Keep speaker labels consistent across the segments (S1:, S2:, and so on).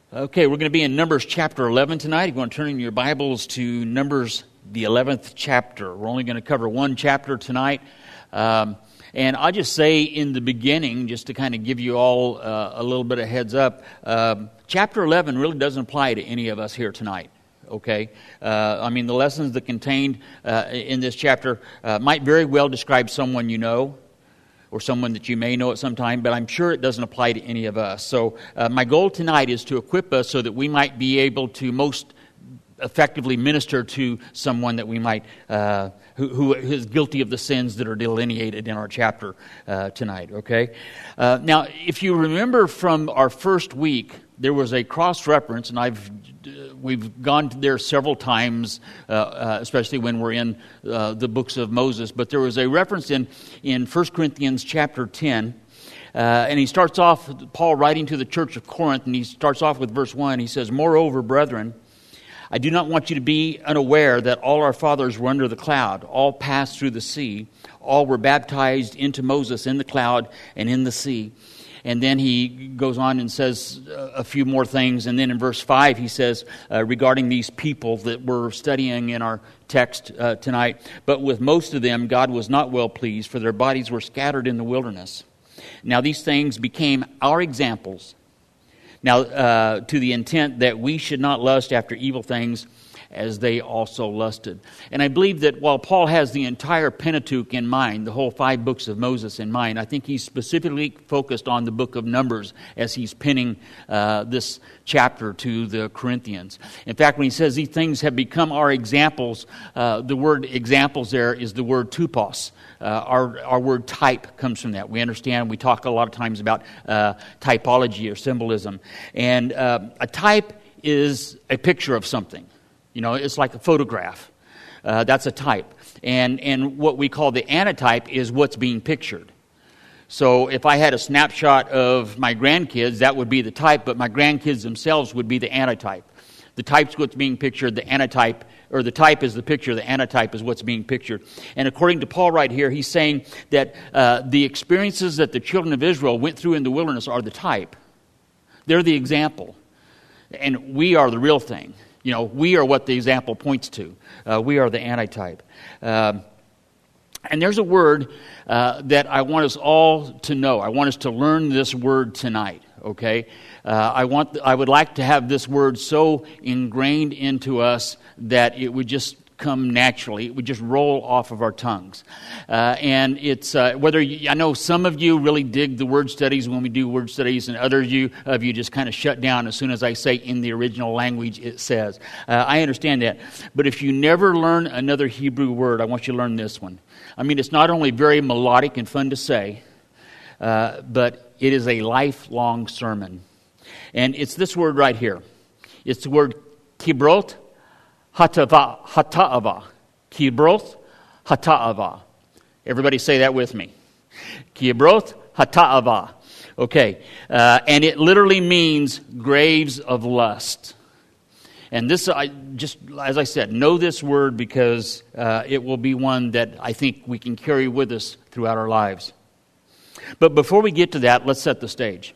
S1: Okay, we're going to be in Numbers chapter 11 tonight. If you want to turn in your Bibles to Numbers, the 11th chapter. We're only going to cover one chapter tonight. And I'll just say in the beginning, just to kind of give you all a little bit of heads up, chapter 11 really doesn't apply to any of us here tonight. Okay? I mean, the lessons that contained in this chapter might very well describe someone you know, or someone that you may know at some time, but I'm sure it doesn't apply to any of us. So my goal tonight is to equip us so that we might be able to most effectively minister to someone that we might, who is guilty of the sins that are delineated in our chapter tonight, okay? Now, if you remember from our first week, there was a cross-reference, and we've gone there several times, especially when we're in the books of Moses. But there was a reference in 1 Corinthians chapter 10, and he starts off, Paul writing to the church of Corinth, and he starts off with verse 1. He says, "Moreover, brethren, I do not want you to be unaware that all our fathers were under the cloud, all passed through the sea, all were baptized into Moses in the cloud and in the sea." And then he goes on and says a few more things. And then in verse 5 he says, regarding these people that we're studying in our text tonight, "But with most of them God was not well pleased, for their bodies were scattered in the wilderness. Now these things became our examples, now to the intent that we should not lust after evil things, as they also lusted." And I believe that while Paul has the entire Pentateuch in mind, the whole 5 books of Moses in mind, I think he's specifically focused on the book of Numbers as he's penning this chapter to the Corinthians. In fact, when he says these things have become our examples, the word examples there is the word tupos. Our word type comes from that. We understand, we talk a lot of times about typology or symbolism. And a type is a picture of something. You know, it's like a photograph. That's a type. And what we call the antitype is what's being pictured. So if I had a snapshot of my grandkids, that would be the type, but my grandkids themselves would be the antitype. The type's what's being pictured, the antitype, or the type is the picture, the antitype is what's being pictured. And according to Paul right here, he's saying that the experiences that the children of Israel went through in the wilderness are the type. They're the example. And we are the real thing. You know, we are what the example points to. We are the antitype. And there's a word that I want us all to know. I want us to learn this word tonight, okay? I would like to have this word so ingrained into us that it would just come naturally. It would just roll off of our tongues. And it's I know some of you really dig the word studies when we do word studies, and others of you just kind of shut down as soon as I say in the original language it says. I understand that. But if you never learn another Hebrew word, I want you to learn this one. I mean, it's not only very melodic and fun to say, but it is a lifelong sermon. And it's this word right here. It's the word kibroth hata'ava. Kibroth hata'ava. Everybody say that with me. Kibroth hata'ava. Okay. And it literally means graves of lust. And this, as I said, know this word because it will be one that I think we can carry with us throughout our lives. But before we get to that, let's set the stage.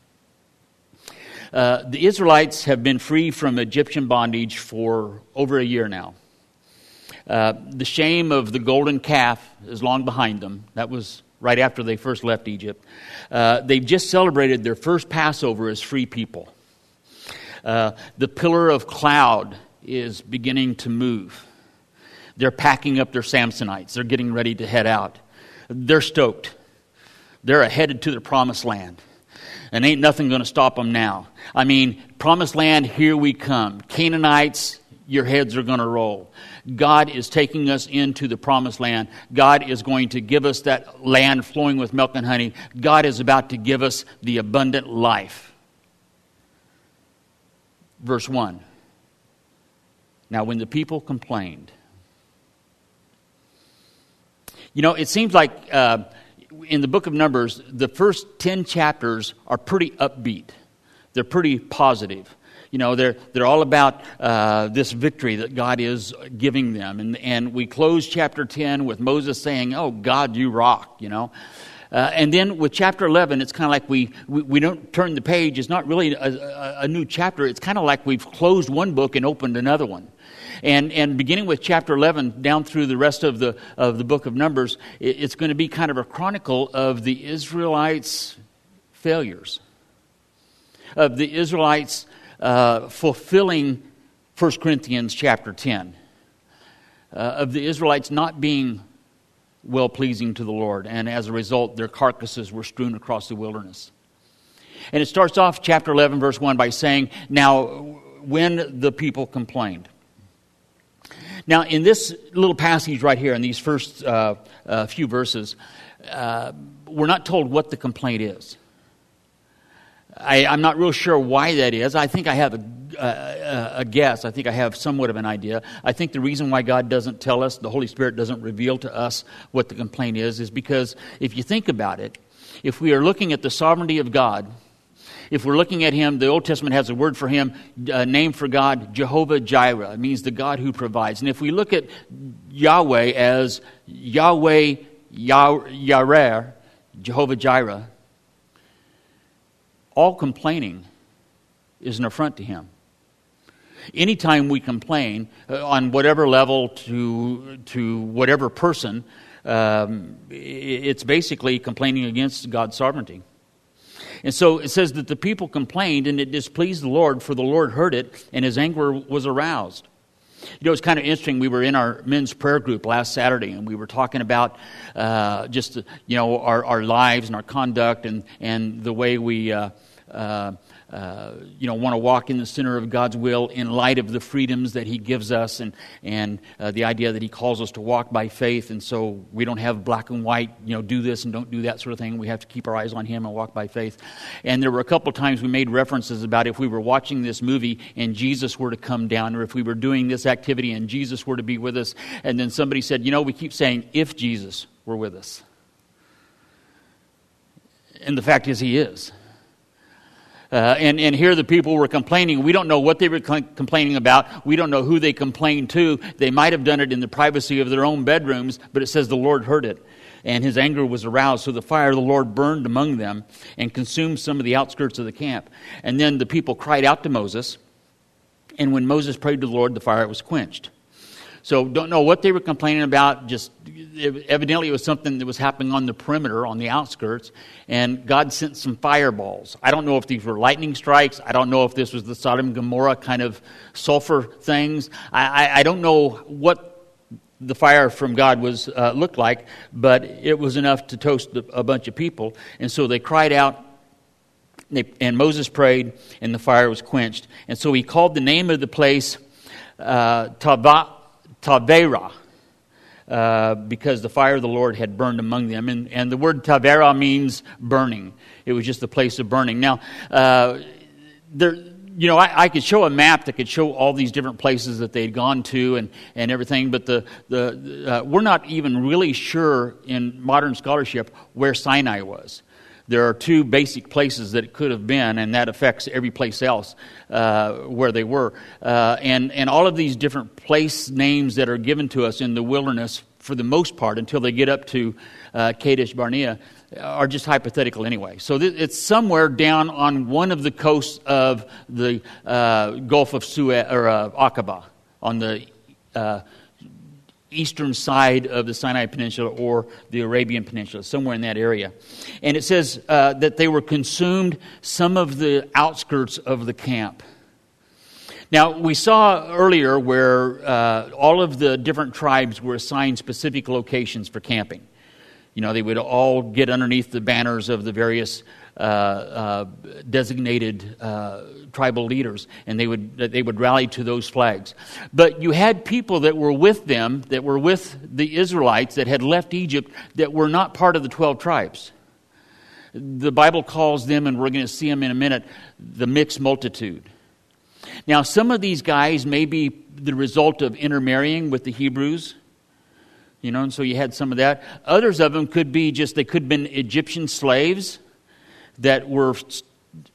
S1: The Israelites have been free from Egyptian bondage for over a year now. The shame of the golden calf is long behind them. That was right after they first left Egypt. They've just celebrated their first Passover as free people. The pillar of cloud is beginning to move. They're packing up their Samsonites. They're getting ready to head out. They're stoked. They're headed to the promised land. And ain't nothing going to stop them now. I mean, promised land, here we come. Canaanites, your heads are going to roll. God is taking us into the promised land. God is going to give us that land flowing with milk and honey. God is about to give us the abundant life. Verse 1. Now, when the people complained. You know, it seems like in the book of Numbers, the first 10 chapters are pretty upbeat. They're pretty positive. You know, they're all about this victory that God is giving them. And we close chapter 10 with Moses saying, "Oh, God, you rock," you know. And then with chapter 11, it's kind of like we don't turn the page. It's not really a new chapter. It's kind of like we've closed one book and opened another one. And beginning with chapter 11 down through the rest of the book of Numbers, it's going to be kind of a chronicle of the Israelites' failures, of the Israelites fulfilling 1 Corinthians chapter 10, of the Israelites not being well-pleasing to the Lord, and as a result, their carcasses were strewn across the wilderness. And it starts off chapter 11, verse 1 by saying, "Now, when the people complained." Now, in this little passage right here, in these first few verses, we're not told what the complaint is. I'm not real sure why that is. I think I have a guess. I think I have somewhat of an idea. I think the reason why God doesn't tell us, the Holy Spirit doesn't reveal to us what the complaint is because if you think about it, if we are looking at the sovereignty of God, if we're looking at Him, the Old Testament has a word for Him, a name for God, Jehovah Jireh. It means the God who provides. And if we look at Yahweh as Yahweh Yareh, Jehovah Jireh, all complaining is an affront to Him. Anytime we complain on whatever level to whatever person, it's basically complaining against God's sovereignty. And so it says that the people complained and it displeased the Lord, for the Lord heard it and His anger was aroused. You know, it's kind of interesting. We were in our men's prayer group last Saturday, and we were talking about just our lives and our conduct and the way we want to walk in the center of God's will in light of the freedoms that He gives us, and the idea that He calls us to walk by faith. And so we don't have black and white, do this and don't do that sort of thing. We have to keep our eyes on Him and walk by faith. And there were a couple times we made references about if we were watching this movie and Jesus were to come down, or if we were doing this activity and Jesus were to be with us. And then somebody said, we keep saying, if Jesus were with us. And the fact is, He is. And here the people were complaining. We don't know what they were complaining about. We don't know who they complained to. They might have done it in the privacy of their own bedrooms, but it says the Lord heard it, and His anger was aroused. So the fire of the Lord burned among them and consumed some of the outskirts of the camp. And then the people cried out to Moses, and when Moses prayed to the Lord, the fire was quenched. So don't know what they were complaining about. Just evidently it was something that was happening on the perimeter, on the outskirts, and God sent some fireballs. I don't know if these were lightning strikes. I don't know if this was the Sodom and Gomorrah kind of sulfur things. I don't know what the fire from God was looked like, but it was enough to toast a bunch of people. And so they cried out, and Moses prayed, and the fire was quenched. And so he called the name of the place Taberah, because the fire of the Lord had burned among them. And the word Taberah means burning. It was just the place of burning. Now, I could show a map that could show all these different places that they'd gone to and everything, but we're not even really sure in modern scholarship where Sinai was. There are two basic places that it could have been, and that affects every place else where they were. And all of these different place names that are given to us in the wilderness, for the most part, until they get up to Kadesh Barnea, are just hypothetical anyway. So it's somewhere down on one of the coasts of the Gulf of Suez, or Aqaba, on the eastern side of the Sinai Peninsula or the Arabian Peninsula, somewhere in that area. And it says that they were consumed some of the outskirts of the camp. Now, we saw earlier where all of the different tribes were assigned specific locations for camping. They would all get underneath the banners of the various designated tribal leaders, and they would rally to those flags. But you had people that were with them, that were with the Israelites that had left Egypt, that were not part of the 12 tribes. The Bible calls them, and we're going to see them in a minute, the mixed multitude. Now, some of these guys may be the result of intermarrying with the Hebrews, and so you had some of that. Others of them could be they could have been Egyptian slaves that were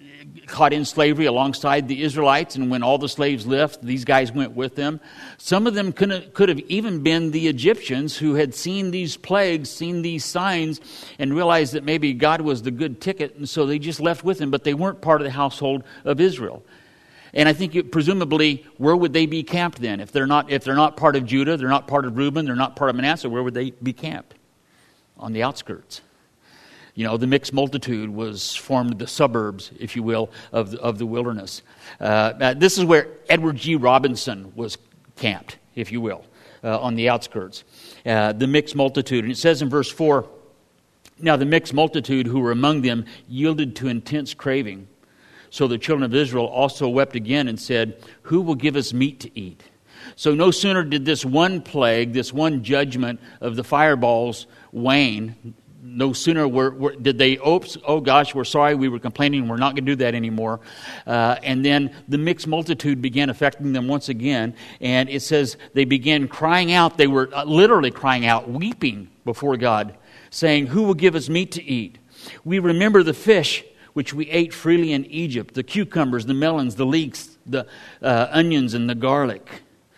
S1: caught in slavery alongside the Israelites, and when all the slaves left, these guys went with them. Some of them could have even been the Egyptians who had seen these plagues, seen these signs, and realized that maybe God was the good ticket, and so they just left with him, but they weren't part of the household of Israel. And I think presumably, where would they be camped then? If they're not part of Judah, they're not part of Reuben, they're not part of Manasseh, where would they be camped? On the outskirts. The mixed multitude was formed the suburbs, if you will, of the wilderness. This is where Edward G. Robinson was camped, if you will, on the outskirts. The mixed multitude. And it says in verse 4, "Now the mixed multitude who were among them yielded to intense craving. So the children of Israel also wept again and said, 'Who will give us meat to eat?' So no sooner did this one plague, this one judgment of the fireballs wane, no sooner did they, oh gosh, we're sorry, we were complaining, we're not going to do that anymore. And then the mixed multitude began affecting them once again. And it says they began crying out. They were literally crying out, weeping before God, saying, 'Who will give us meat to eat? We remember the fish which we ate freely in Egypt, the cucumbers, the melons, the leeks, the onions, and the garlic.'"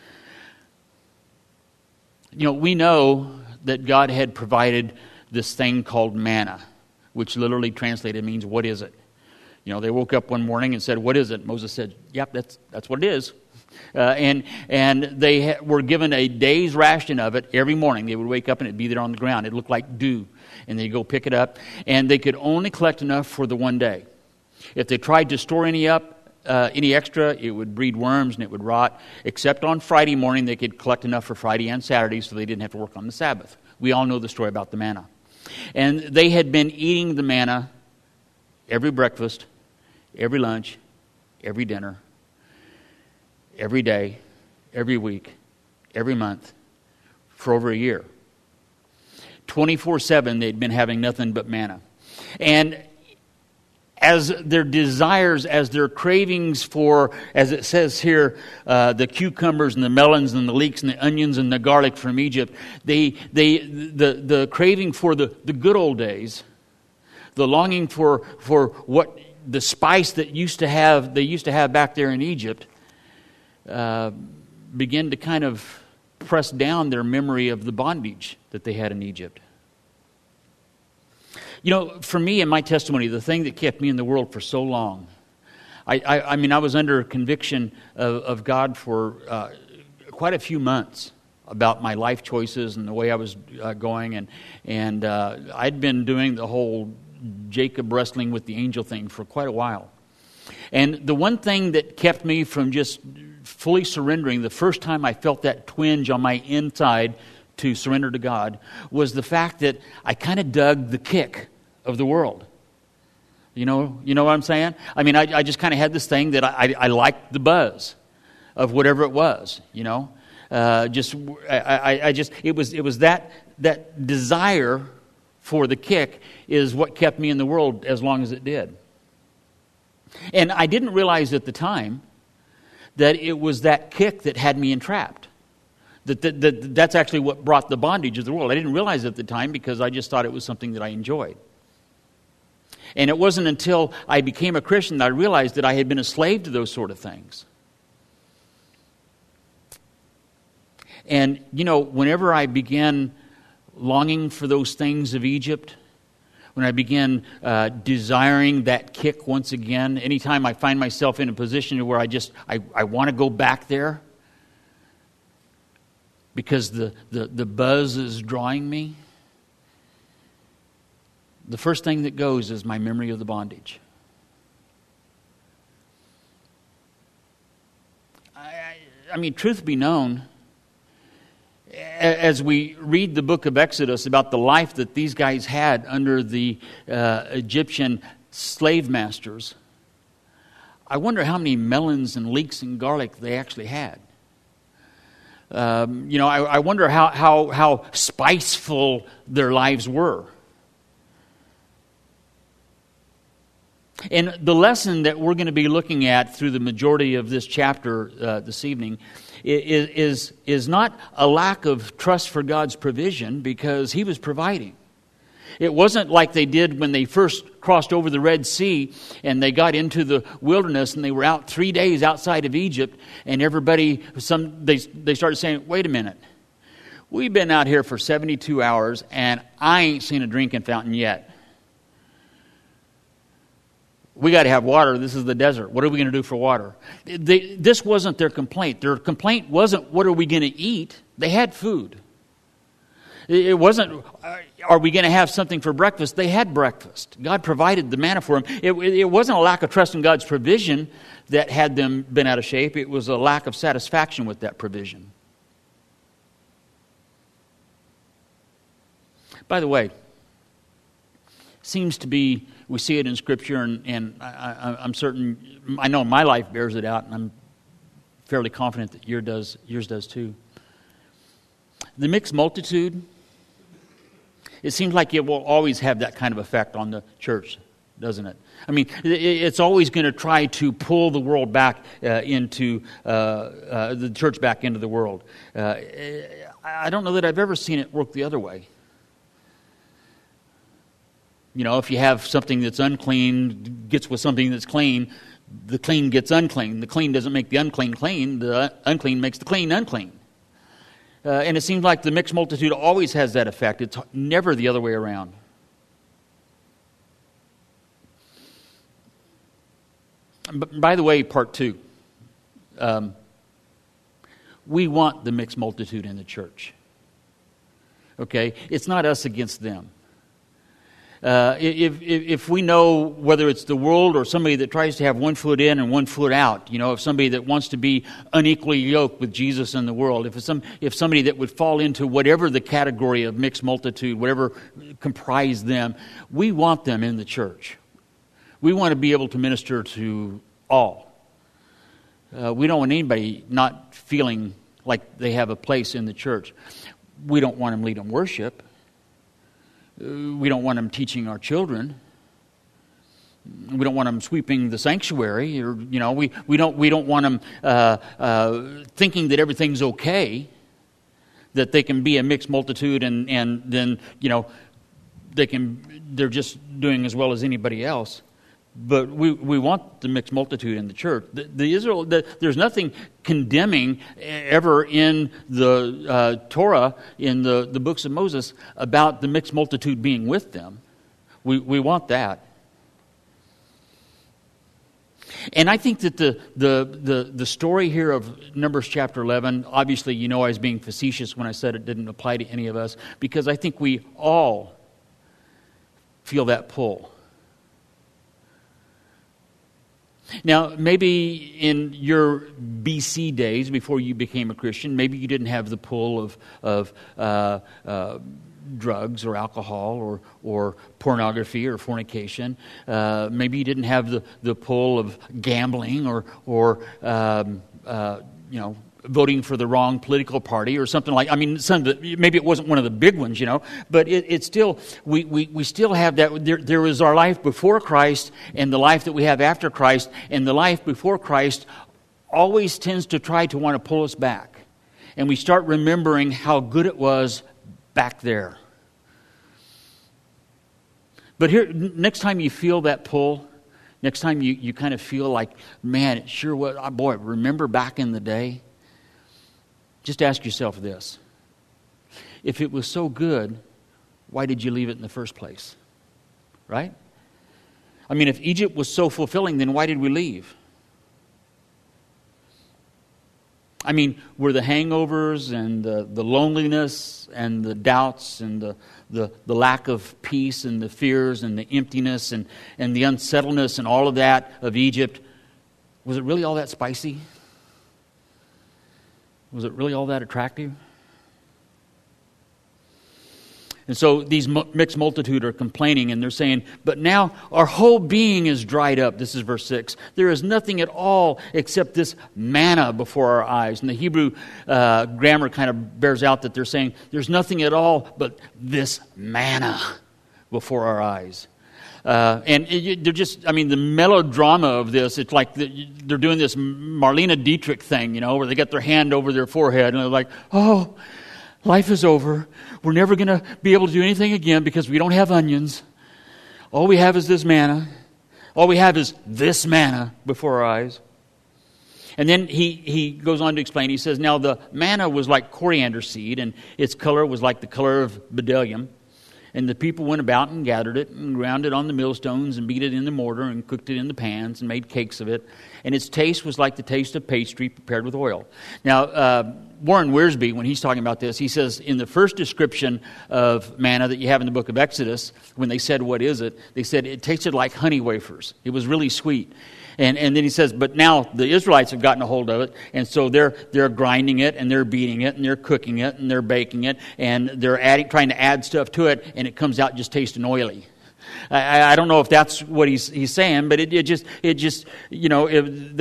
S1: We know that God had provided this thing called manna, which literally translated means, what is it? They woke up one morning and said, "What is it?" Moses said, "Yep, that's what it is." And they were given a day's ration of it every morning. They would wake up and it'd be there on the ground. It looked like dew. And they'd go pick it up. And they could only collect enough for the one day. If they tried to store any extra, it would breed worms and it would rot. Except on Friday morning, they could collect enough for Friday and Saturday so they didn't have to work on the Sabbath. We all know the story about the manna. And they had been eating the manna every breakfast, every lunch, every dinner, every day, every week, every month, for over a year. 24/7, they'd been having nothing but manna. And as their desires, as their cravings for, as it says here, the cucumbers and the melons and the leeks and the onions and the garlic from Egypt, the craving for the good old days, the longing for what the spice that they used to have back there in Egypt, began to kind of press down their memory of the bondage that they had in Egypt. For me, in my testimony, the thing that kept me in the world for so long, I was under conviction of God for quite a few months about my life choices and the way I was going, and I'd been doing the whole Jacob wrestling with the angel thing for quite a while. And the one thing that kept me from just fully surrendering, the first time I felt that twinge on my inside to surrender to God, was the fact that I kind of dug the kick of the world. You know what I'm saying? I just kind of had this thing that I liked the buzz of whatever it was. It was that desire for the kick is what kept me in the world as long as it did. And I didn't realize at the time that it was that kick that had me entrapped. That's actually what brought the bondage of the world. I didn't realize it at the time because I just thought it was something that I enjoyed. And it wasn't until I became a Christian that I realized that I had been a slave to those sort of things. And, whenever I began longing for those things of Egypt, when I began desiring that kick once again, anytime I find myself in a position where I want to go back there because the buzz is drawing me, the first thing that goes is my memory of the bondage. Truth be known, as we read the book of Exodus about the life that these guys had under the Egyptian slave masters, I wonder how many melons and leeks and garlic they actually had. I wonder how spiceful their lives were. And the lesson that we're going to be looking at through the majority of this chapter this evening is not a lack of trust for God's provision, because He was providing. It wasn't like they did when they first crossed over the Red Sea and they got into the wilderness and they were out 3 days outside of Egypt, and everybody, they started saying, wait a minute, we've been out here for 72 hours and I ain't seen a drinking fountain yet. We got to have water. This is the desert. What are we going to do for water? This wasn't their complaint. Their complaint wasn't, what are we going to eat? They had food. It wasn't, are we going to have something for breakfast? They had breakfast. God provided the manna for them. It wasn't a lack of trust in God's provision that had them been out of shape. It was a lack of satisfaction with that provision. By the way, seems to be, we see it in Scripture, and I'm certain, I know my life bears it out, and I'm fairly confident that yours does too. The mixed multitude, it seems like it will always have that kind of effect on the church, doesn't it? I mean, it's always going to try to pull the world back into, the church back into the world. I don't know that I've ever seen it work the other way. You know, if you have something that's unclean gets with something that's clean, the clean gets unclean. The clean doesn't make the unclean clean. The unclean makes the clean unclean. And it seems like the mixed multitude always has that effect. It's never the other way around. But by the way, part 2. We want the mixed multitude in the church. Okay? It's not us against them. If we know whether it's the world or somebody that tries to have one foot in and one foot out, you know, if somebody that wants to be unequally yoked with Jesus and the world, if somebody that would fall into whatever the category of mixed multitude, whatever comprise them, we want them in the church. We want to be able to minister to all. We don't want anybody not feeling like they have a place in the church. We don't want them leading worship. We don't want them teaching our children. We don't want them sweeping the sanctuary, or you know, we don't want them thinking that everything's okay, that they can be a mixed multitude, and then you know they're just doing as well as anybody else. But we want the mixed multitude in the church. There's nothing condemning ever in the Torah, in the books of Moses, about the mixed multitude being with them. We want that. And I think that the story here of Numbers chapter 11, obviously you know I was being facetious when I said it didn't apply to any of us, because I think we all feel that pull. Now, maybe in your BC days, before you became a Christian, maybe you didn't have the pull of drugs or alcohol or pornography or fornication. Maybe you didn't have the pull of gambling or you know, voting for the wrong political party or something like. I mean, maybe it wasn't one of the big ones, you know, but it's still we still have that. There is our life before Christ and the life that we have after Christ, and the life before Christ always tends to try to want to pull us back, and we start remembering how good it was back there. But here, next time you feel that pull, next time you kind of feel like, man, it sure was. Boy, remember back in the day. Just ask yourself this. If it was so good, why did you leave it in the first place? Right? I mean, if Egypt was so fulfilling, then why did we leave? I mean, were the hangovers and the loneliness and the doubts and the lack of peace and the fears and the emptiness and the unsettledness and all of that of Egypt, was it really all that spicy? Was it really all that attractive? And so these mixed multitude are complaining, and they're saying, but now our whole being is dried up. This is verse 6. There is nothing at all except this manna before our eyes. And the Hebrew grammar kind of bears out that they're saying there's nothing at all but this manna before our eyes. They're just, I mean, the melodrama of this, it's like they're doing this Marlene Dietrich thing, you know, where they get their hand over their forehead and they're like, oh, Life is over. We're never going to be able to do anything again because we don't have onions. All we have is this manna. All we have is this manna before our eyes. And then he goes on to explain. He says, now the manna was like coriander seed, and its color was like the color of bdellium. And the people went about and gathered it and ground it on the millstones and beat it in the mortar and cooked it in the pans and made cakes of it. And its taste was like the taste of pastry prepared with oil. Now, Warren Wiersbe, when he's talking about this, he says in the first description of manna that you have in the book of Exodus, when they said, what is it? They said it tasted like honey wafers. It was really sweet. And then he says, but now the Israelites have gotten a hold of it, and so they're grinding it, and they're beating it, and they're cooking it, and they're baking it, and they're trying to add stuff to it, and it comes out just tasting oily. I don't know if that's what he's saying, but it just you know,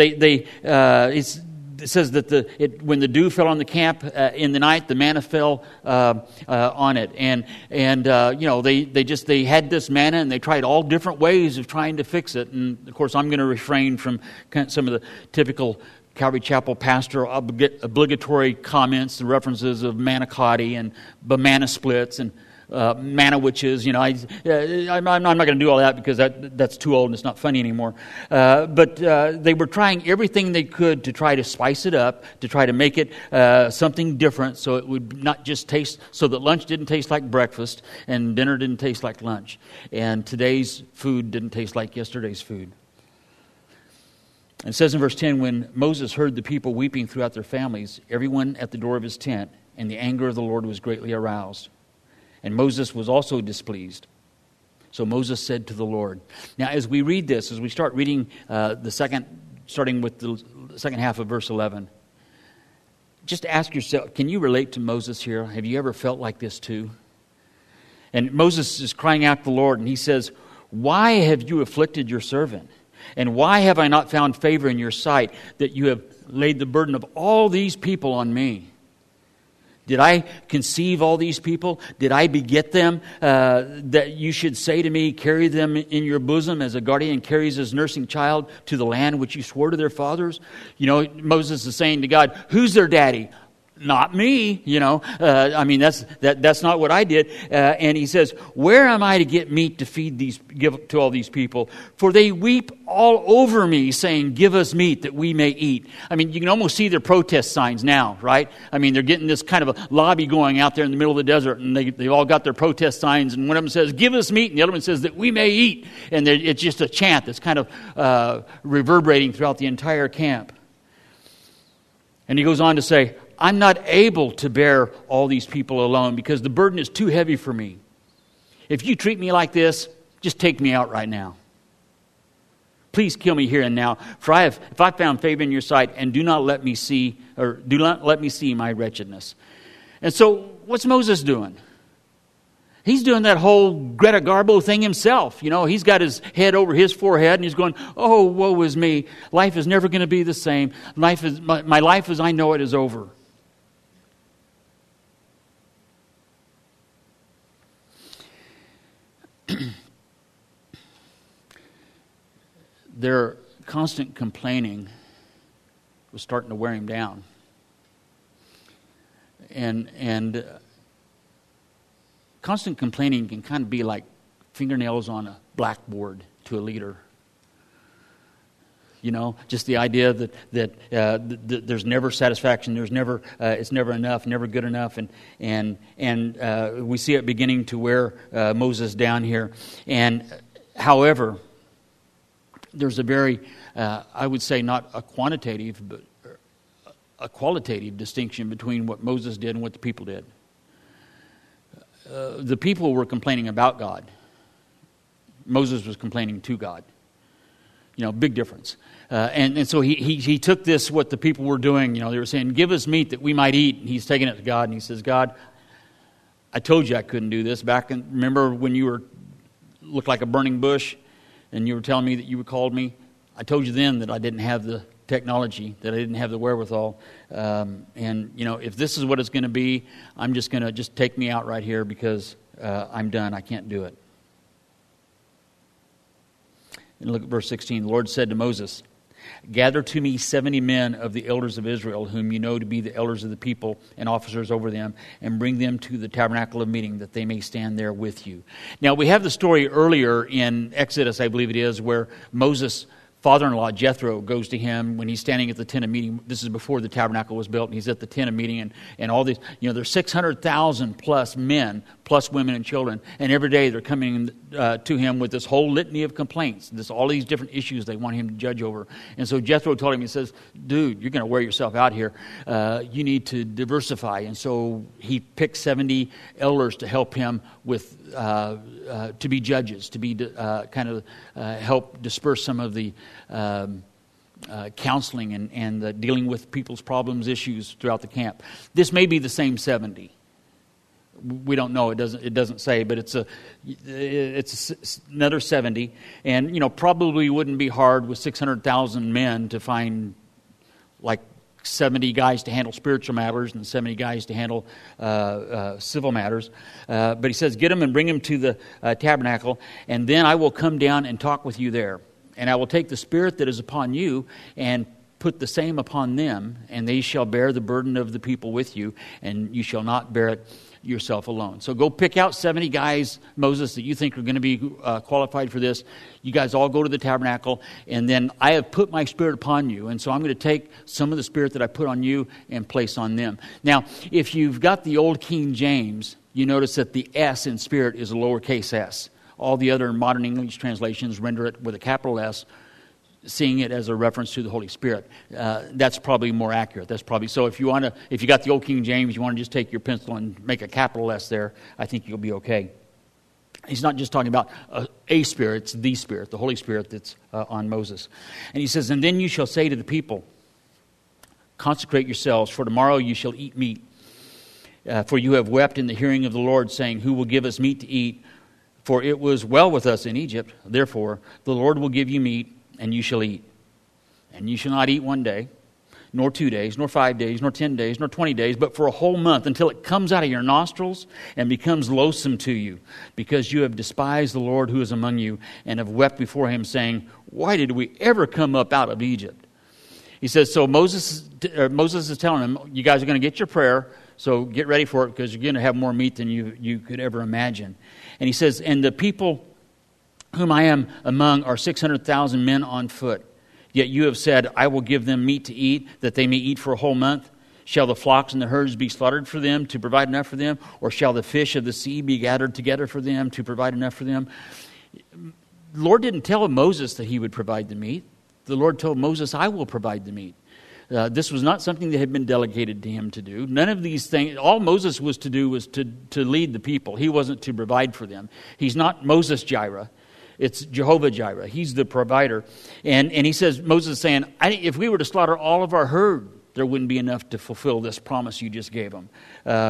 S1: it says that when the dew fell on the camp in the night, the manna fell on it, and you know, they had this manna, and they tried all different ways of trying to fix it. And of course, I'm going to refrain from some of the typical Calvary Chapel pastor obligatory comments and references of manicotti and banana splits and manna witches. You know, I'm not going to do all that because that's too old and it's not funny anymore. But they were trying everything they could to try to spice it up, to try to make it something different, so it would not just taste, so that lunch didn't taste like breakfast and dinner didn't taste like lunch, and today's food didn't taste like yesterday's food. And it says in verse 10, when Moses heard the people weeping throughout their families, everyone at the door of his tent, and the anger of the Lord was greatly aroused. And Moses was also displeased. So Moses said to the Lord. Now, as we read this, as we start reading starting with the second half of verse 11, just ask yourself, can you relate to Moses here? Have you ever felt like this too? And Moses is crying out to the Lord, and he says, why have you afflicted your servant? And why have I not found favor in your sight that you have laid the burden of all these people on me? Did I conceive all these people? Did I beget them that you should say to me, carry them in your bosom as a guardian carries his nursing child to the land which you swore to their fathers? You know, Moses is saying to God, who's their daddy? Not me, you know. I mean, that's not what I did. And he says, where am I to get meat to give to all these people? For they weep all over me, saying, give us meat that we may eat. I mean, you can almost see their protest signs now, right? I mean, they're getting this kind of a lobby going out there in the middle of the desert, and they've all got their protest signs, and one of them says, give us meat, and the other one says that we may eat. And it's just a chant that's kind of reverberating throughout the entire camp. And he goes on to say, I'm not able to bear all these people alone because the burden is too heavy for me. If you treat me like this, just take me out right now. Please kill me here and now, for if I found favor in your sight, and do not let me see my wretchedness. And so, what's Moses doing? He's doing that whole Greta Garbo thing himself. You know, he's got his head over his forehead and he's going, oh, woe is me. Life is never going to be the same. My life as I know it is over. Their constant complaining was starting to wear him down. And constant complaining can kind of be like fingernails on a blackboard to a leader. You know, just the idea that there's never satisfaction, there's never it's never enough, never good enough, and we see it beginning to wear Moses down here. And however, there's a very, I would say, not a quantitative, but a qualitative distinction between what Moses did and what the people did. The people were complaining about God. Moses was complaining to God. You know, big difference. And so he took this, what the people were doing, you know, they were saying, give us meat that we might eat. And he's taking it to God, and he says, God, I told you I couldn't do this. Remember when you looked like a burning bush, and you were telling me that you called me? I told you then that I didn't have the technology, that I didn't have the wherewithal. And, you know, if this is what it's going to be, I'm just going to take me out right here because I'm done. I can't do it. And look at verse 16. The Lord said to Moses, Gather to me 70 men of the elders of Israel, whom you know to be the elders of the people and officers over them, and bring them to the tabernacle of meeting, that they may stand there with you. Now, we have the story earlier in Exodus, I believe it is, where Moses' father-in-law, Jethro, goes to him when he's standing at the tent of meeting. This is before the tabernacle was built, and he's at the tent of meeting, and all these, there's 600,000 plus men, plus women and children, and every day they're coming to him with this whole litany of complaints, all these different issues they want him to judge over. And so Jethro told him, he says, dude, you're going to wear yourself out here. You need to diversify. And so he picked 70 elders to help him with, to be judges, to be help disperse some of the counseling and dealing with people's problems, issues throughout the camp. This may be the same 70. We don't know. It doesn't say, but it's another 70, and probably wouldn't be hard with 600,000 men to find like 70 guys to handle spiritual matters and 70 guys to handle civil matters. But he says, get them and bring them to the tabernacle, and then I will come down and talk with you there. And I will take the spirit that is upon you and put the same upon them, and they shall bear the burden of the people with you, and you shall not bear it yourself alone. So go pick out 70 guys, Moses, that you think are going to be qualified for this. You guys all go to the tabernacle, and then I have put my spirit upon you, and so I'm going to take some of the spirit that I put on you and place on them. Now, if you've got the old King James, you notice that the S in spirit is a lowercase s. All the other modern English translations render it with a capital S, seeing it as a reference to the Holy Spirit. That's probably more accurate. That's probably so. If you got the old King James, you want to just take your pencil and make a capital S there, I think you'll be okay. He's not just talking about a spirit; it's the Spirit, the Holy Spirit that's on Moses. And he says, "And then you shall say to the people, consecrate yourselves, for tomorrow you shall eat meat. For you have wept in the hearing of the Lord, saying, who will give us meat to eat? For it was well with us in Egypt. Therefore, the Lord will give you meat, and you shall eat. And you shall not eat 1 day, nor 2 days, nor 5 days, nor 10 days, nor 20 days, but for a whole month, until it comes out of your nostrils and becomes loathsome to you, because you have despised the Lord who is among you, and have wept before him, saying, why did we ever come up out of Egypt?" He says, so Moses is telling them, you guys are going to get your prayer, so get ready for it, because you're going to have more meat than you could ever imagine. And he says, and the people whom I am among are 600,000 men on foot. Yet you have said, I will give them meat to eat, that they may eat for a whole month. Shall the flocks and the herds be slaughtered for them, to provide enough for them? Or shall the fish of the sea be gathered together for them, to provide enough for them? The Lord didn't tell Moses that he would provide the meat. The Lord told Moses, I will provide the meat. This was not something that had been delegated to him to do. None of these things, all Moses was to do was to lead the people. He wasn't to provide for them. He's not Moses Jireh. It's Jehovah Jireh. He's the provider. And he says, Moses is saying, if we were to slaughter all of our herd, there wouldn't be enough to fulfill this promise you just gave them.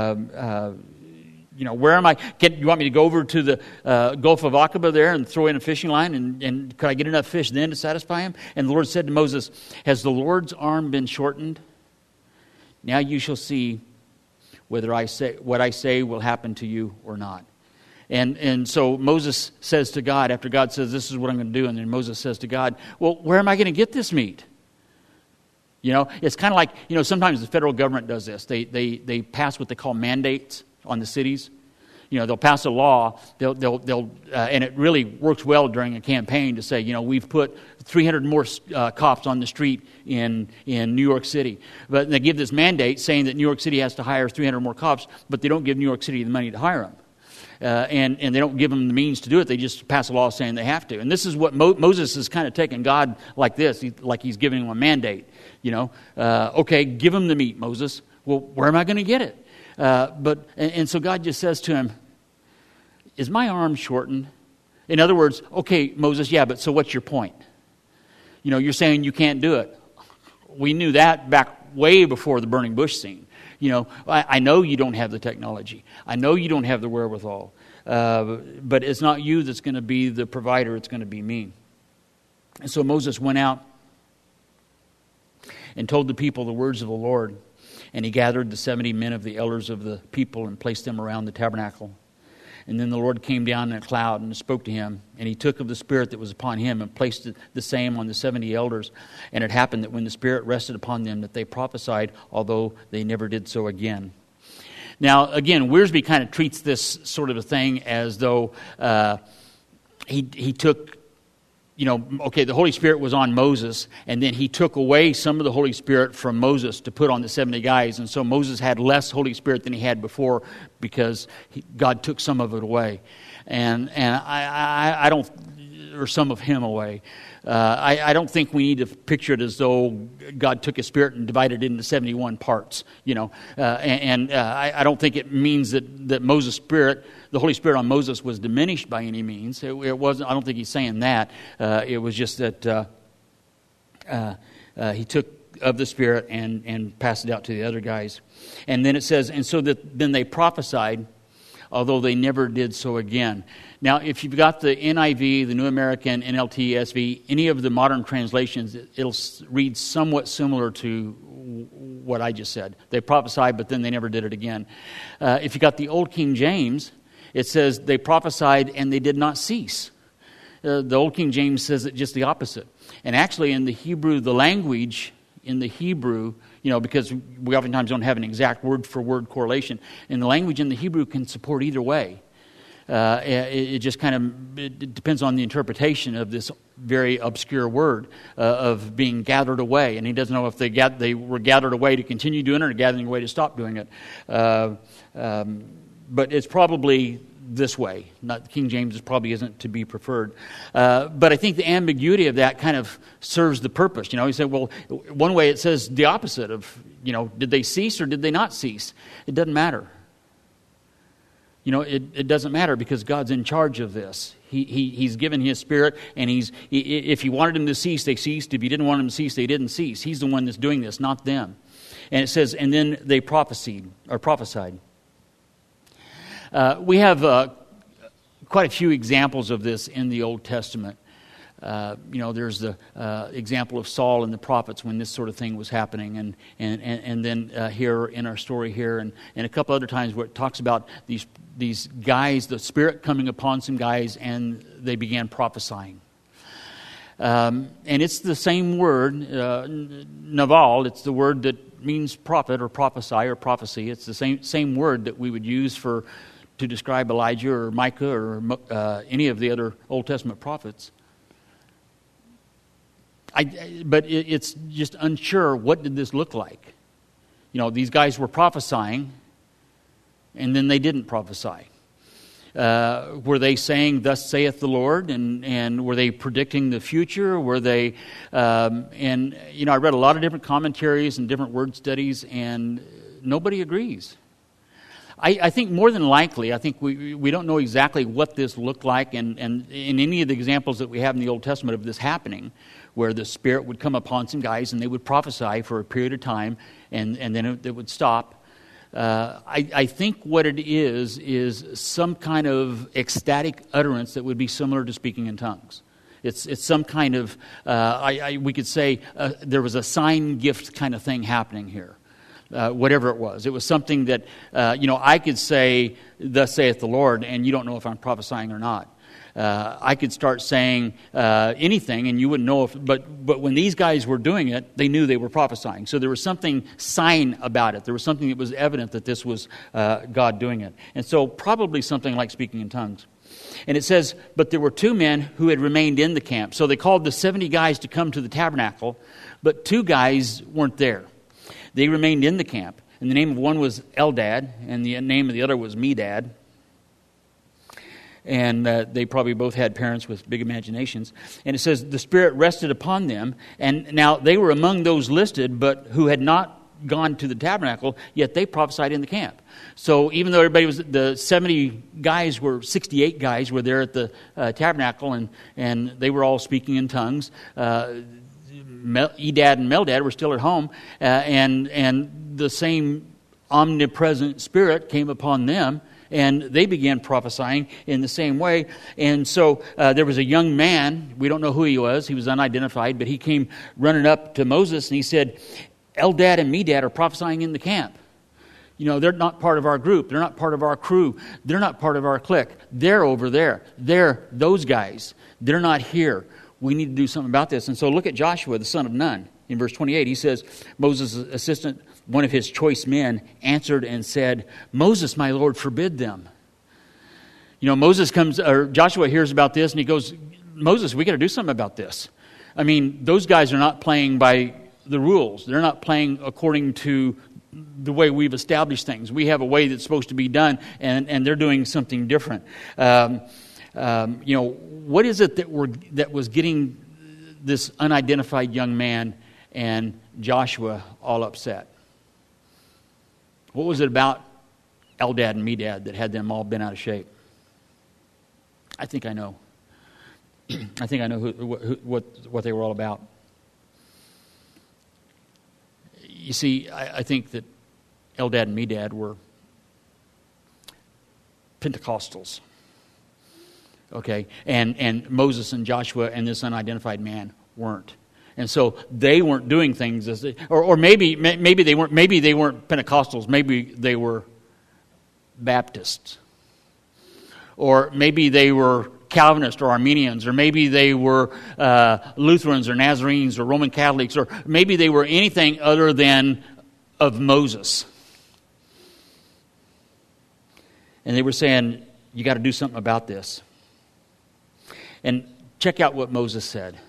S1: Where am I? You want me to go over to the Gulf of Aqaba there and throw in a fishing line? And could I get enough fish then to satisfy him? And the Lord said to Moses, has the Lord's arm been shortened? Now you shall see whether what I say will happen to you or not. And so Moses says to God, after God says, this is what I'm going to do, and then Moses says to God, well, where am I going to get this meat? It's kind of like, sometimes the federal government does this. They pass what they call mandates on the cities. They'll pass a law, they'll and it really works well during a campaign to say, we've put 300 more cops on the street in New York City. But they give this mandate saying that New York City has to hire 300 more cops, but they don't give New York City the money to hire them. And they don't give them the means to do it. They just pass a law saying they have to. And this is what Moses is kind of taking God like this, like he's giving him a mandate. Okay, give him the meat, Moses. Well, where am I going to get it? And so God just says to him, is my arm shortened? In other words, okay, Moses, yeah, but so what's your point? You're saying you can't do it. We knew that back way before the burning bush scene. I know you don't have the technology. I know you don't have the wherewithal. But it's not you that's going to be the provider. It's going to be me. And so Moses went out and told the people the words of the Lord. And he gathered the 70 men of the elders of the people and placed them around the tabernacle. And then the Lord came down in a cloud and spoke to him. And he took of the Spirit that was upon him and placed the same on the 70 elders. And it happened that when the Spirit rested upon them, that they prophesied, although they never did so again. Now, again, Wiersbe kind of treats this sort of a thing as though he took, the Holy Spirit was on Moses, and then he took away some of the Holy Spirit from Moses to put on the 70 guys. And so Moses had less Holy Spirit than he had before because God took some of it away. And I don't, or some of him away. I don't think we need to picture it as though God took his Spirit and divided it into 71 parts, I don't think it means that Moses' Spirit, the Holy Spirit on Moses, was diminished by any means. It wasn't. I don't think he's saying that. It was just that he took of the Spirit and passed it out to the other guys. And then it says, and so that then they prophesied, although they never did so again. Now, if you've got the NIV, the New American, NLT, SV, any of the modern translations, it'll read somewhat similar to what I just said. They prophesied, but then they never did it again. If you got the Old King James, it says they prophesied and they did not cease. The Old King James says it just the opposite. And actually in the Hebrew, the language in the Hebrew, because we oftentimes don't have an exact word-for-word correlation, and the language in the Hebrew can support either way. It just kind of it depends on the interpretation of this very obscure word of being gathered away. And he doesn't know if they were gathered away to continue doing it or gathering away to stop doing it. But it's probably this way. Not King James probably isn't to be preferred. But I think the ambiguity of that kind of serves the purpose. He said, well, one way it says the opposite of, did they cease or did they not cease? It doesn't matter. It doesn't matter because God's in charge of this. He's given his Spirit, and if he wanted them to cease, they ceased. If he didn't want them to cease, they didn't cease. He's the one that's doing this, not them. And it says, and then they prophesied. We have quite a few examples of this in the Old Testament. There's the example of Saul and the prophets when this sort of thing was happening, and then here in our story here, and a couple other times where it talks about these guys, the Spirit coming upon some guys, and they began prophesying. And it's the same word, naval. It's the word that means prophet or prophesy or prophecy. It's the same word that we would use to describe Elijah or Micah or any of the other Old Testament prophets. But it's just unsure, what did this look like? These guys were prophesying, and then they didn't prophesy. Were they saying, thus saith the Lord, and were they predicting the future? Were they, I read a lot of different commentaries and different word studies, and nobody agrees. I think more than likely, we don't know exactly what this looked like, and in any of the examples that we have in the Old Testament of this happening, where the Spirit would come upon some guys and they would prophesy for a period of time, and then it would stop. I think what it is some kind of ecstatic utterance that would be similar to speaking in tongues. It's some kind of, we could say there was a sign gift kind of thing happening here. Whatever it was. It was something that, I could say, thus saith the Lord, and you don't know if I'm prophesying or not. I could start saying anything, and you wouldn't know if. But when these guys were doing it, they knew they were prophesying. So there was something sign about it. There was something that was evident that this was God doing it. And so probably something like speaking in tongues. And it says, but there were 2 men who had remained in the camp. So they called the 70 guys to come to the tabernacle, but 2 guys weren't there. They remained in the camp. And the name of one was Eldad, and the name of the other was Medad. And they probably both had parents with big imaginations. And it says, the Spirit rested upon them. And now they were among those listed, but who had not gone to the tabernacle, yet they prophesied in the camp. So even though the 70 guys 68 guys were there at the tabernacle, and they were all speaking in tongues, Edad and Meldad were still at home, and the same omnipresent Spirit came upon them, and they began prophesying in the same way. And so there was a young man, we don't know who he was unidentified, but he came running up to Moses and he said, Eldad and Medad are prophesying in the camp. They're not part of our group. They're not part of our crew. They're not part of our clique. They're over there. They're those guys. They're not here. We need to do something about this. And so look at Joshua, the son of Nun. In verse 28, he says, Moses' assistant, one of his choice men, answered and said, Moses, my Lord, forbid them. Joshua hears about this and he goes, Moses, we got to do something about this. I mean, those guys are not playing by the rules. They're not playing according to the way we've established things. We have a way that's supposed to be done, and they're doing something different. What is it that was getting this unidentified young man and Joshua all upset? What was it about Eldad and Medad that had them all bent out of shape? I think I know. I think I know what they were all about. You see, I think that Eldad and Medad were Pentecostals. Okay, and Moses and Joshua and this unidentified man weren't, and so they weren't doing things as or maybe they weren't. Maybe they weren't Pentecostals. Maybe they were Baptists, or maybe they were Calvinists or Armenians, or maybe they were Lutherans or Nazarenes or Roman Catholics, or maybe they were anything other than of Moses. And they were saying, you got to do something about this. And check out what Moses said.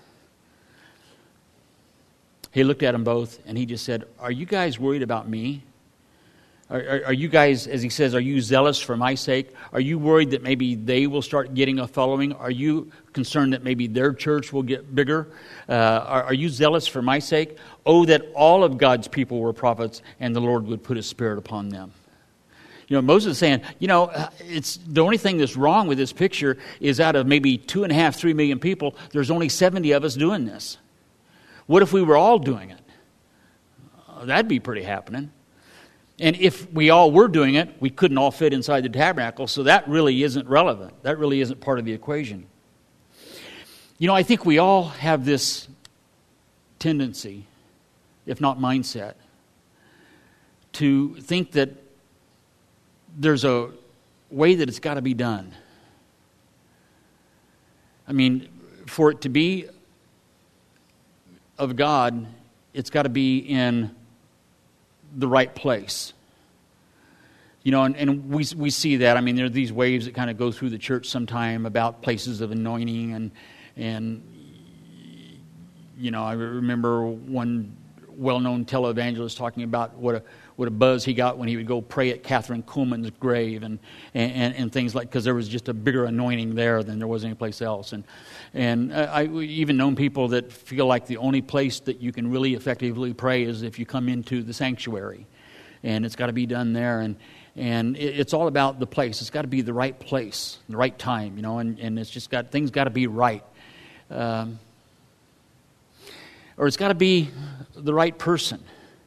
S1: He looked at them both and he just said, are you guys worried about me? Are you guys, as he says, are you zealous for my sake? Are you worried that maybe they will start getting a following? Are you concerned that maybe their church will get bigger? Are you zealous for my sake? Oh, that all of God's people were prophets and the Lord would put His Spirit upon them. Moses is saying, it's the only thing that's wrong with this picture is out of maybe 2.5, 3 million people, there's only 70 of us doing this. What if we were all doing it? That'd be pretty happening. And if we all were doing it, we couldn't all fit inside the tabernacle, so that really isn't relevant. That really isn't part of the equation. I think we all have this tendency, if not mindset, to think that there's a way that it's got to be done. I mean, for it to be of God, it's got to be in the right place. And we see that. I mean, there are these waves that kind of go through the church sometime about places of anointing, and I remember one well-known televangelist talking about what a buzz he got when he would go pray at Catherine Kuhlman's grave and things like, because there was just a bigger anointing there than there was anyplace else. And I even known people that feel like the only place that you can really effectively pray is if you come into the sanctuary, and it's got to be done there. And it's all about the place. It's got to be the right place, the right time, and it's just things got to be right. Or it's got to be the right person.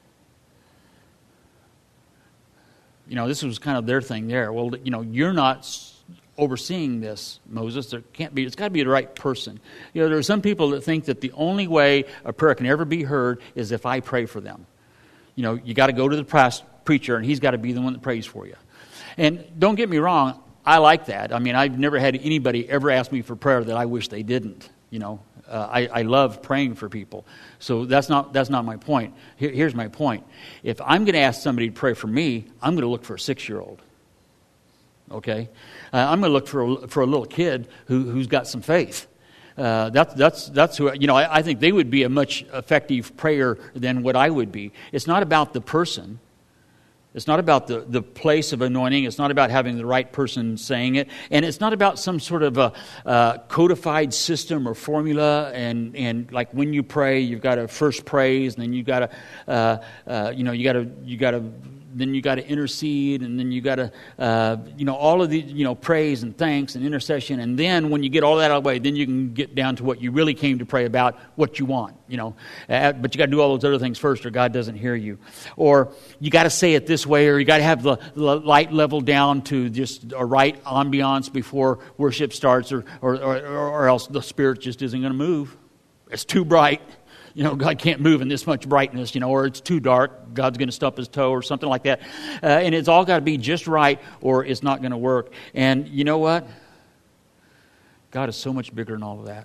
S1: This was kind of their thing there. Well, you're not overseeing this, Moses. There can't be. It's got to be the right person. There are some people that think that the only way a prayer can ever be heard is if I pray for them. You got to go to the preacher, and he's got to be the one that prays for you. And don't get me wrong, I like that. I mean, I've never had anybody ever ask me for prayer that I wish they didn't. I love praying for people. So that's not my point. Here's my point. If I'm going to ask somebody to pray for me, I'm going to look for a 6-year-old. Okay? I'm going to look for a little kid who's got some faith. That's who, I think they would be a much effective prayer than what I would be. It's not about the person. It's not about the place of anointing. It's not about having the right person saying it. And it's not about some sort of a codified system or formula. And like when you pray, you've got to first praise, and then you got to then you got to intercede, and then you got to all of the praise and thanks and intercession, and then when you get all that out of the way, then you can get down to what you really came to pray about, what you want. But you got to do all those other things first, or God doesn't hear you. Or you got to say it this way, or you got to have the light level down to just a right ambiance before worship starts, or else the Spirit just isn't going to move. It's too bright. God can't move in this much brightness, or it's too dark, God's going to stump his toe or something like that. And it's all got to be just right or it's not going to work. And you know what? God is so much bigger than all of that.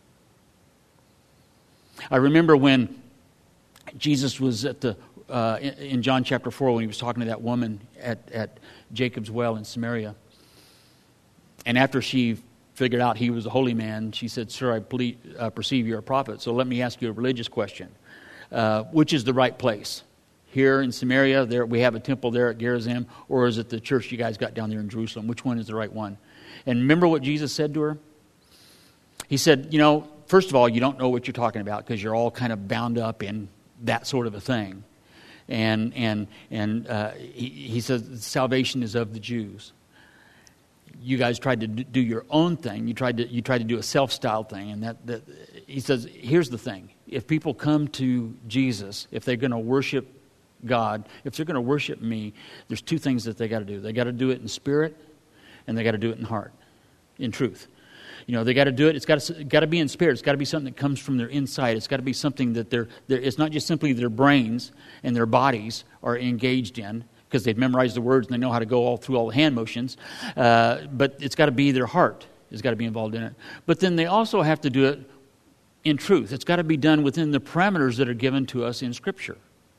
S1: I remember when Jesus was at in John chapter 4 when he was talking to that woman at Jacob's well in Samaria. And after she figured out he was a holy man, she said, "Sir, I perceive you're a prophet. So let me ask you a religious question. Which is the right place? Here in Samaria, there we have a temple there at Gerizim, or is it the church you guys got down there in Jerusalem? Which one is the right one?" And remember what Jesus said to her? He said, first of all, you don't know what you're talking about because you're all kind of bound up in that sort of a thing. And he says salvation is of the Jews. You guys tried to do your own thing. You tried to do a self-styled thing, and that he says, here's the thing: if people come to Jesus, if they're going to worship God, if they're going to worship me, there's two things that they got to do. They got to do it in spirit, and they got to do it in heart, in truth. They got to do it. It's got to be in spirit. It's got to be something that comes from their inside. It's got to be something that it's not just simply their brains and their bodies are engaged in because they've memorized the words and they know how to go all through all the hand motions. But it's got to be their heart. It's got to be involved in it. But then they also have to do it in truth. It's got to be done within the parameters that are given to us in Scripture.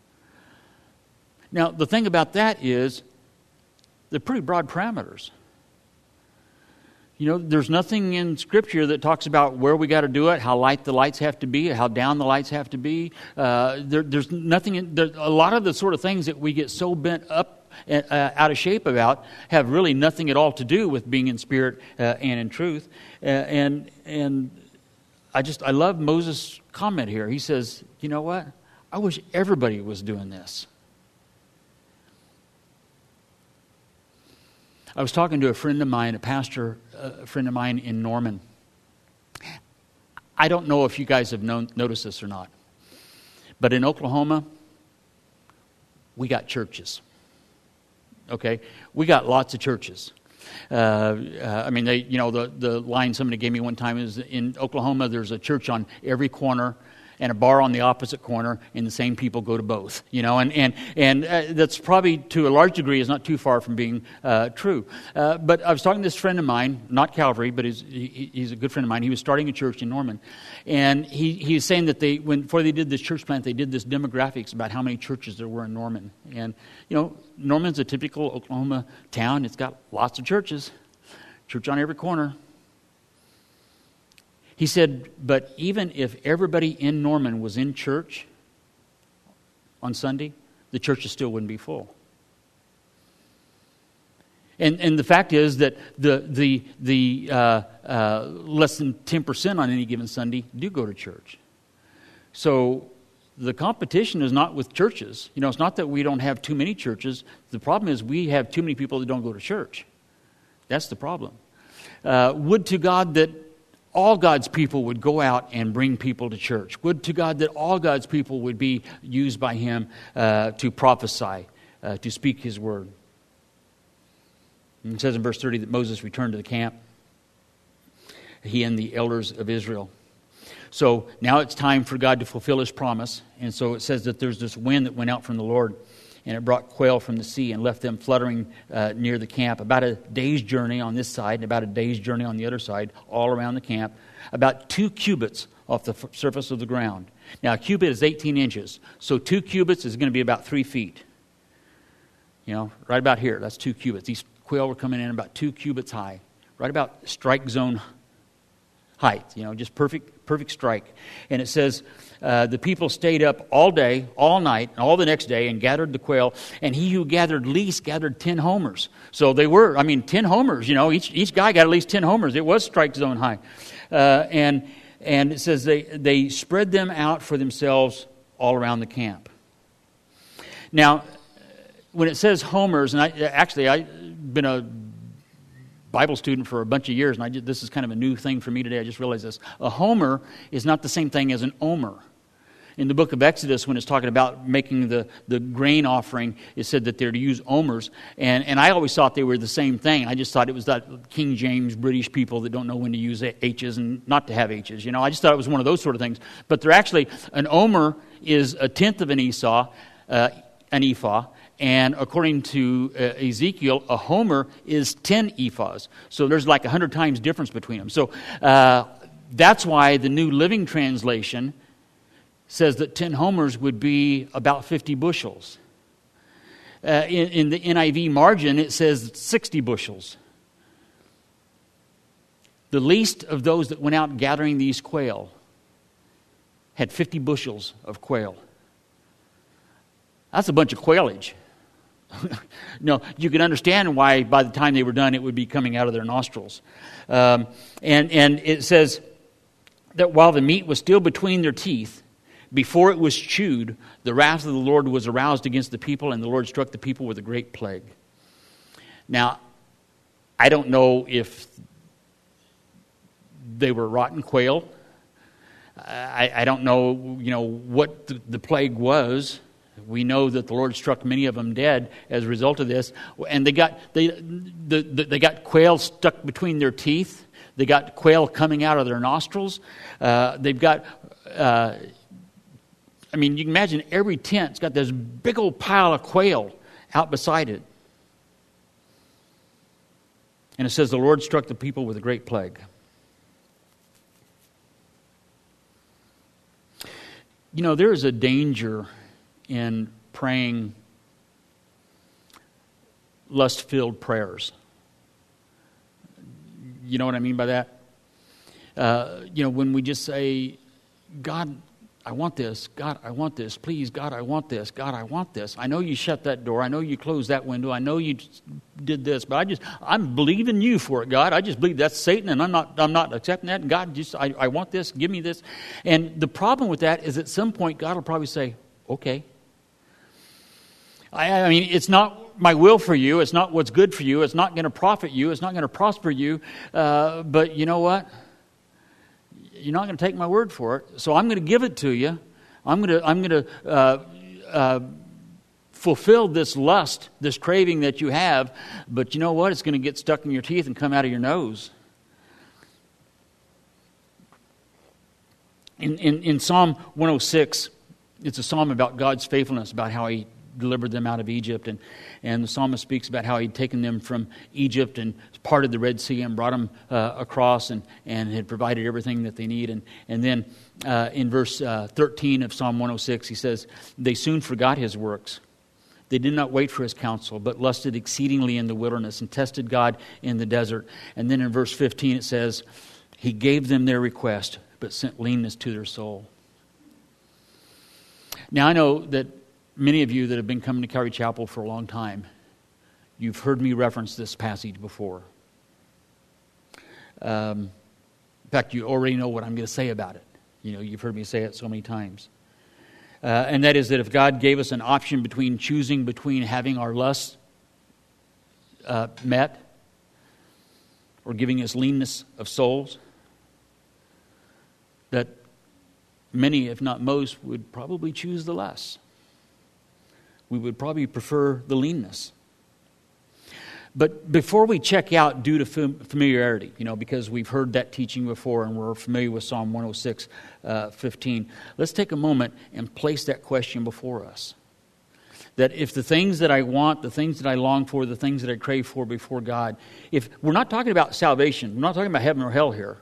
S1: Now, the thing about that is they're pretty broad parameters. There's nothing in Scripture that talks about where we got to do it, how light the lights have to be, how down the lights have to be. There's nothing. A lot of the sort of things that we get so bent up and out of shape about have really nothing at all to do with being in spirit and in truth. And I love Moses' comment here. He says, "You know what? I wish everybody was doing this." I was talking to a friend of mine, a friend of mine in Norman. I don't know if you guys have noticed this or not, but in Oklahoma, we got churches. Okay, we got lots of churches. The line somebody gave me one time is in Oklahoma, there's a church on every corner and a bar on the opposite corner, and the same people go to both. And that's probably to a large degree is not too far from being true. But I was talking to this friend of mine, not Calvary, but he's a good friend of mine. He was starting a church in Norman, and he was saying that before they did this church plant, they did this demographics about how many churches there were in Norman. And Norman's a typical Oklahoma town. It's got lots of churches, church on every corner. He said, but even if everybody in Norman was in church on Sunday, the churches still wouldn't be full. And the fact is that the less than 10% on any given Sunday do go to church. So the competition is not with churches. It's not that we don't have too many churches. The problem is we have too many people that don't go to church. That's the problem. Would to God that all God's people would go out and bring people to church. Would to God that all God's people would be used by Him to prophesy, to speak His word. And it says in verse 30 that Moses returned to the camp, he and the elders of Israel. So now it's time for God to fulfill His promise. And so it says that there's this wind that went out from the Lord, and it brought quail from the sea and left them fluttering near the camp. About a day's journey on this side and about a day's journey on the other side, all around the camp. About 2 cubits off the surface of the ground. Now, a cubit is 18 inches. So 2 cubits is going to be about 3 feet. Right about here. That's 2 cubits. These quail were coming in about 2 cubits high. Right about strike zone height. Just perfect strike. And it says, the people stayed up all day, all night, and all the next day and gathered the quail. And he who gathered least gathered 10 homers. So they were, 10 homers. Each guy got at least 10 homers. It was strike zone high. And it says they spread them out for themselves all around the camp. Now, when it says homers, and I've been a Bible student for a bunch of years, and this is kind of a new thing for me today. I just realized this. A homer is not the same thing as an omer. in the book of Exodus, when it's talking about making the grain offering, it said that they're to use omers. And I always thought they were the same thing. I just thought it was that King James British people that don't know when to use H's and not to have H's. You know, I just thought it was one of those sort of things. But they're actually, an omer is a tenth of an ephah. And according to Ezekiel, a homer is 10 ephahs. So there's like 100 times difference between them. So that's why the New Living Translation says that 10 homers would be about 50 bushels. In the NIV margin, it says 60 bushels. The least of those that went out gathering these quail had 50 bushels of quail. That's a bunch of quailage. No, you can understand why by the time they were done it would be coming out of their nostrils. And it says that while the meat was still between their teeth, before it was chewed, the wrath of the Lord was aroused against the people, and the Lord struck the people with a great plague. Now, I don't know if they were rotten quail. I don't know, what the plague was. We know that the Lord struck many of them dead as a result of this, and they got quail stuck between their teeth. They got quail coming out of their nostrils. They've got, you can imagine every tent's got this big old pile of quail out beside it. And it says the Lord struck the people with a great plague. There is a danger in praying lust-filled prayers. You know what I mean by that? When we just say, God, I want this. God, I want this. Please, God, I want this. God, I want this. I know you shut that door. I know you closed that window. I know you did this, but I'm believing you for it, God. I just believe that's Satan, and I'm not accepting that. And God, I want this. Give me this. And the problem with that is at some point God will probably say, okay. It's not my will for you. It's not what's good for you. It's not going to profit you. It's not going to prosper you. But you know what? You're not going to take my word for it. So I'm going to give it to you. I'm going to fulfill this lust, this craving that you have. But you know what? It's going to get stuck in your teeth and come out of your nose. In Psalm 106, it's a psalm about God's faithfulness, about how He delivered them out of Egypt, and the psalmist speaks about how he'd taken them from Egypt and parted the Red Sea and brought them across and had provided everything that they need. And then in verse 13 of Psalm 106, he says, they soon forgot His works. They did not wait for His counsel, but lusted exceedingly in the wilderness and tested God in the desert. And then in verse 15 it says, He gave them their request, but sent leanness to their soul. Now I know that many of you that have been coming to Calvary Chapel for a long time, you've heard me reference this passage before. In fact, you already know what I'm going to say about it. You've heard me say it so many times. And that is that if God gave us an option between choosing between having our lusts met or giving us leanness of souls, that many, if not most, would probably choose the less. We would probably prefer the leanness. But before we check out due to familiarity, because we've heard that teaching before and we're familiar with Psalm 106, 15, let's take a moment and place that question before us. That if the things that I want, the things that I long for, the things that I crave for before God, if we're not talking about salvation, we're not talking about heaven or hell here.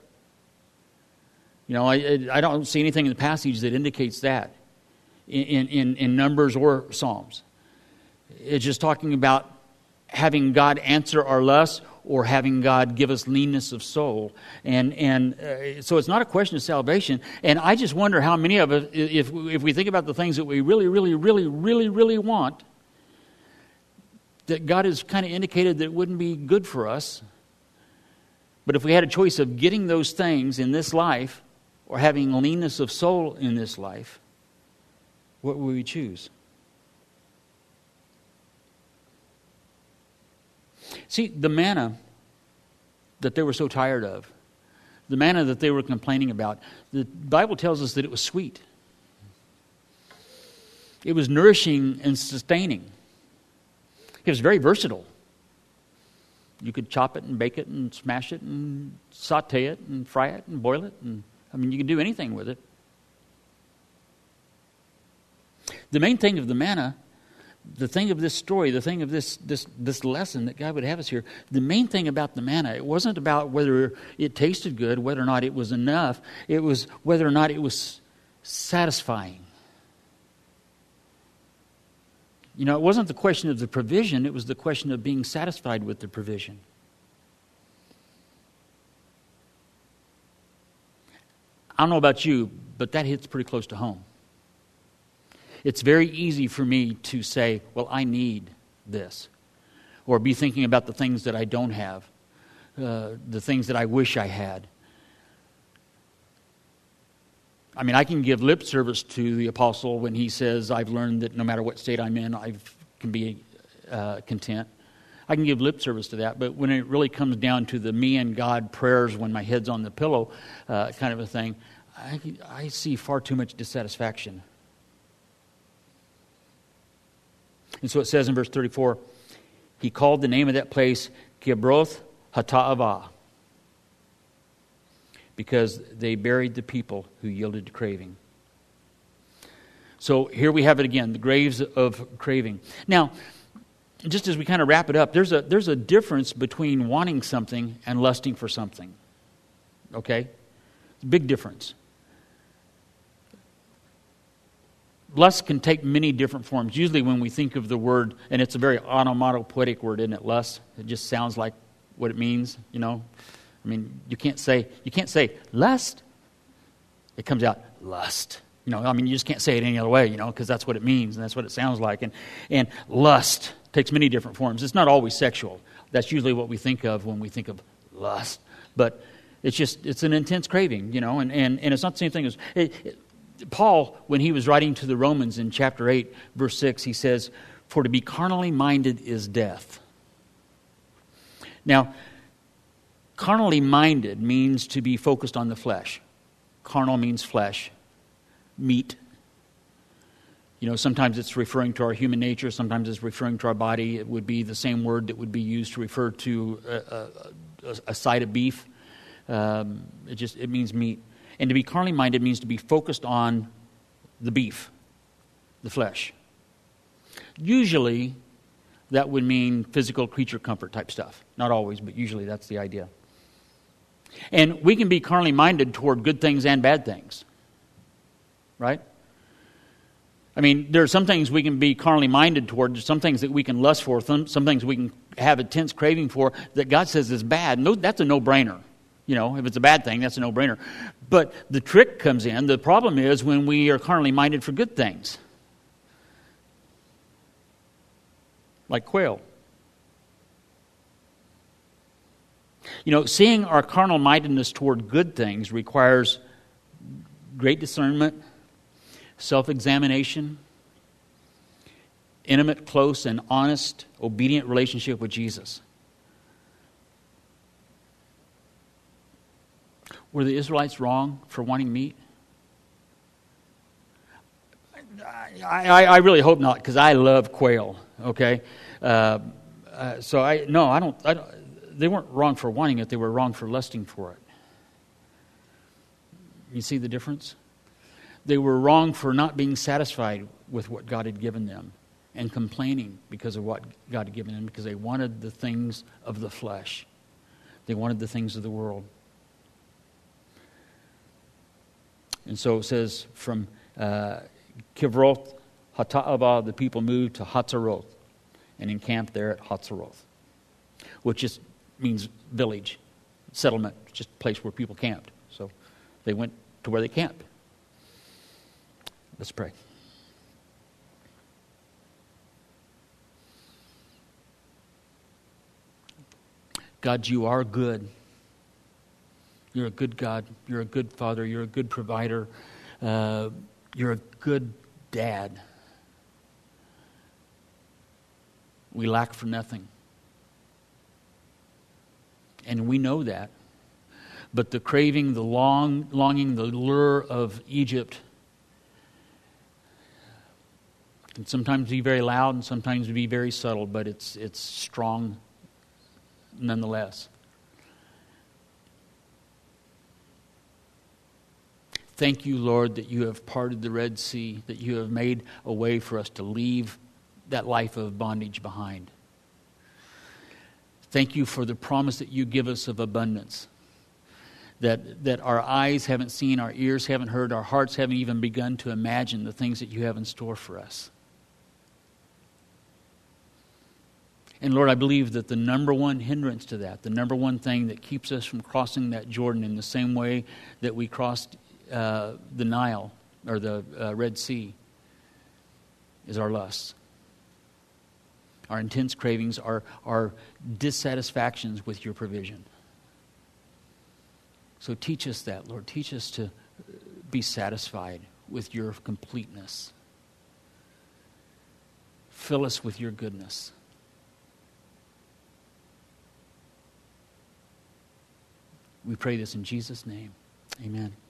S1: I don't see anything in the passage that indicates that. In Numbers or Psalms. It's just talking about having God answer our lusts or having God give us leanness of soul. And so it's not a question of salvation. And I just wonder how many of us, if we think about the things that we really, really, really, really, really want, that God has kind of indicated that it wouldn't be good for us. But if we had a choice of getting those things in this life or having leanness of soul in this life, what will we choose? See, the manna that they were so tired of, the manna that they were complaining about, the Bible tells us that it was sweet. It was nourishing and sustaining. It was very versatile. You could chop it and bake it and smash it and saute it and fry it and boil it. And you can do anything with it. The main thing of the manna, the thing of this story, the thing of this lesson that God would have us here, the main thing about the manna, it wasn't about whether it tasted good, whether or not it was enough. It was whether or not it was satisfying. It wasn't the question of the provision, it was the question of being satisfied with the provision. I don't know about you, but that hits pretty close to home. It's very easy for me to say, well, I need this. Or be thinking about the things that I don't have, the things that I wish I had. I can give lip service to the apostle when he says, I've learned that no matter what state I'm in, I can be content. I can give lip service to that, but when it really comes down to the me and God prayers when my head's on the pillow kind of a thing, I see far too much dissatisfaction. And so it says in verse 34, he called the name of that place Kibroth Hattaavah, because they buried the people who yielded to craving. So here we have it again, the graves of craving. Now, just as we kind of wrap it up, there's a difference between wanting something and lusting for something. Okay? It's a big difference. Lust can take many different forms. Usually when we think of the word, and it's a very onomatopoetic word, isn't it, lust? It just sounds like what it means, you can't say lust. It comes out lust. You just can't say it any other way, because that's what it means and that's what it sounds like. And lust takes many different forms. It's not always sexual. That's usually what we think of when we think of lust. But it's an intense craving, and it's not the same thing as... Paul, when he was writing to the Romans in chapter 8, verse 6, he says, "For to be carnally minded is death." Now, carnally minded means to be focused on the flesh. Carnal means flesh, meat. Sometimes it's referring to our human nature, sometimes it's referring to our body. It would be the same word that would be used to refer to a side of beef. It means meat. And to be carnally minded means to be focused on the beef, the flesh. Usually, that would mean physical creature comfort type stuff. Not always, but usually that's the idea. And we can be carnally minded toward good things and bad things. Right? There are some things we can be carnally minded toward, some things that we can lust for, some things we can have intense craving for that God says is bad. No, that's a no-brainer. If it's a bad thing, that's a no-brainer. But the trick comes in. The problem is when we are carnally minded for good things. Like quail. Seeing our carnal mindedness toward good things requires great discernment, self-examination, intimate, close, and honest, obedient relationship with Jesus. Were the Israelites wrong for wanting meat? I really hope not, because I love quail. Okay, I don't. They weren't wrong for wanting it; they were wrong for lusting for it. You see the difference? They were wrong for not being satisfied with what God had given them and complaining because of what God had given them, because they wanted the things of the flesh. They wanted the things of the world. And so it says from Kibroth Hattaavah, the people moved to Hatzeroth and encamped there at Hatzeroth, which just means village, settlement, just a place where people camped. So they went to where they camped. Let's pray. God, you are good. You're a good God. You're a good Father. You're a good provider. You're a good Dad. We lack for nothing. And we know that. But the craving, the longing, the lure of Egypt can sometimes be very loud and sometimes be very subtle, but it's strong nonetheless. Thank you, Lord, that you have parted the Red Sea, that you have made a way for us to leave that life of bondage behind. Thank you for the promise that you give us of abundance, that our eyes haven't seen, our ears haven't heard, our hearts haven't even begun to imagine the things that you have in store for us. And Lord, I believe that the number one hindrance to that, the number one thing that keeps us from crossing that Jordan in the same way that we crossed the Nile or the Red Sea, is our lusts. Our intense cravings, our dissatisfactions with your provision. So teach us that, Lord. Teach us to be satisfied with your completeness. Fill us with your goodness. We pray this in Jesus' name. Amen.